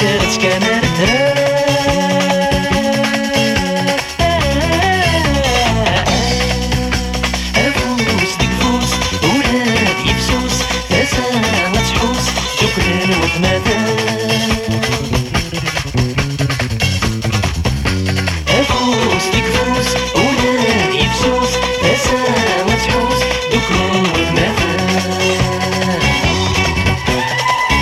سيرت كان افوس ديك فوس ولاد يفسوس تسا ما تحوس شكرا وثماثا